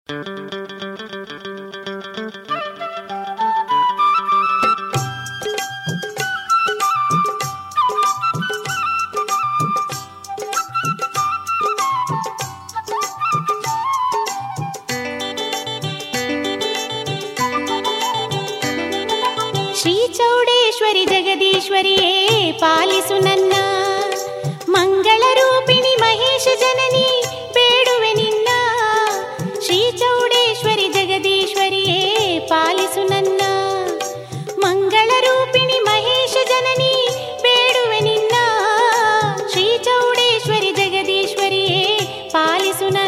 ಶ್ರೀ ಚೌಡೇಶ್ವರಿ ಜಗದೀಶ್ವರಿಯೇ ಪಾಲಿಸು ನನ್ನ, ಮಂಗಳ ರೂಪಿಣಿ ಮಹೇಶ ಜನನಿ ಬೇಡುವೆ ನಿನ್ನ. ಶ್ರೀ ಚೌಡೇಶ್ವರಿ ಜಗದೀಶ್ವರಿಯೇ ಪಾಲಿಸು ನನ್ನ, ಮಂಗಳ ರೂಪಿಣಿ ಮಹೇಶ ಜನನಿ ಬೇಡುವೆ ನಿನ್ನ. ಶ್ರೀ ಚೌಡೇಶ್ವರಿ ಜಗದೀಶ್ವರಿಯೇ ಪಾಲಿಸು ನನ್ನ.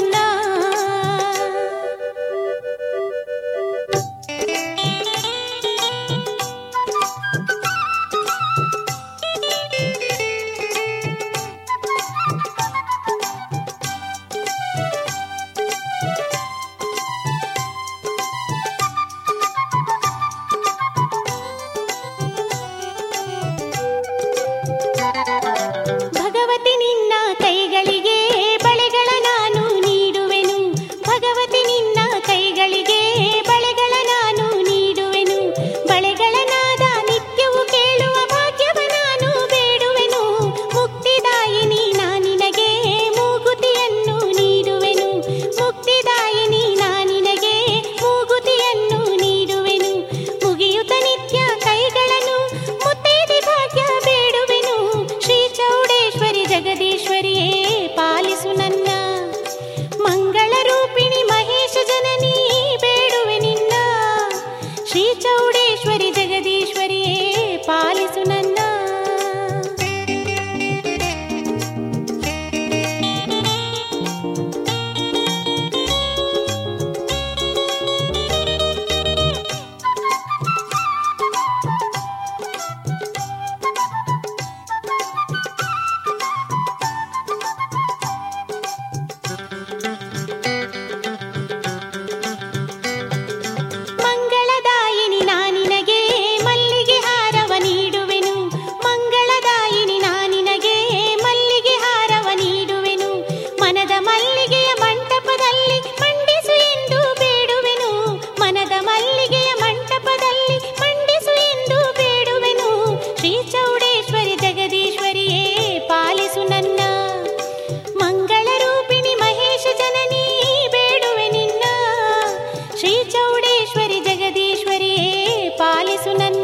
ಭಗವತಿ ನಿನ್ನ ಕೈಗಳಿಗೆ ಬಳೆಗಳ ನಾನು ನೀಡುವೆನು, ಭಗವತಿ ನಿನ್ನ ಕೈಗಳಿಗೆ ಬಳೆಗಳ ನಾನು ನೀಡುವೆನು. ಬಳೆಗಳ ನಾದ ನಿತ್ಯವೂ ಕೇಳುವ ಭಾಗ್ಯವ ನಾನು ಬೇಡುವೆನು. ಮುಕ್ತಿದಾಯಿನಿ ನಾನಿನಗೆ ಮೂಗುತಿಯನ್ನು ನೀಡುವೆನು, ಮುಕ್ತಿದಾಯಿನಿ ನಾನಿನಗೆ ಮೂಗುತಿಯನ್ನು ನೀಡುವೆನು. ಮುಗಿಯುತ್ತ ನಿತ್ಯ ಕೈಗಳನ್ನು ಮುತ್ತೈದೆ ಭಾಗ್ಯ ಬೇಡುವೆನು. ಶ್ರೀ ಚೌಡೇಶ್ವರಿ ಜಗದೀಶ್ವರಿಯೇ ಪಾಲಿಸು ನನ್ನ, ಮಂಗಳ ರೂಪಿಣಿ ಮಹೇಶ ಜನನಿ ಬೇಡುವೆ ನಿನ್ನ. ಶ್ರೀ ಚೌಡೇಶ್ವರಿ ಜಗದೀಶ್ವರಿಯೇ ಪಾಲಿಸು ನನ್ನ. ಮಂಗಳದಾಯಿನಿ ನಾನಿನಗೆ ಮಲ್ಲಿಗೆ ಹಾರವ ನೀಡುವೆನು, ಮಂಗಳದಾಯಿನಿ ನಾನಿನಗೆ ಮಲ್ಲಿಗೆ ಹಾರವ ನೀಡುವೆನು. ಮನದ ಮಲ್ಲಿಗೆಯ ಮಂಟಪದಲ್ಲಿ ಮಂಡಿಸು ಎಂದು ಬೇಡುವೆನು, ಮನದ ಮಲ್ಲಿಗೆಯ ಮಂಟಪದಲ್ಲಿ ಮಂಡಿಸು ಎಂದು ಬೇಡುವೆನು. ಶ್ರೀ ಚೌಡೇಶ್ವರಿ ಜಗದೀಶ್ವರಿಯೇ ಪಾಲಿಸು ನನ್ನ, ಮಂಗಳ ರೂಪಿಣಿ ಮಹೇಶ ಜನನಿ ಬೇಡುವೆ ನಿನ್ನ. ಶ್ರೀ ಚೌಡೇಶ್ವರಿ ಜಗದೀಶ್ವರಿಯೇ ಪಾಲಿಸು ನನ್ನ.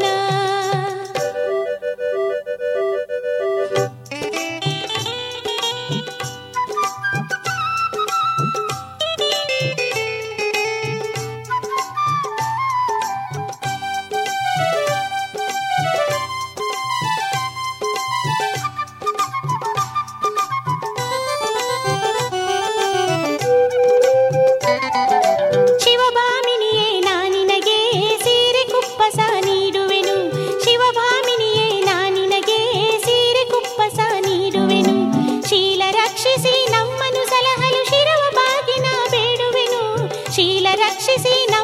ಶಿವಭಾಮಿನಿಯೇ ನಾನಿನಗೆ ಸೀರೆ ಕುಪ್ಪಸ ನೀಡುವೆನು, ಶಿವಭಾಮಿನಿಯೇ ನಾನಿನಗೆ ಸೀರೆ ಕುಪ್ಪಸ ನೀಡುವೆನು. ಶೀಲ ರಕ್ಷಿಸಿ ನಮ್ಮನು ಸಲಹಲು ಶಿರವ ಬಾಗಿನ ಬೇಡುವೆನು, ಶೀಲ ರಕ್ಷಿಸಿ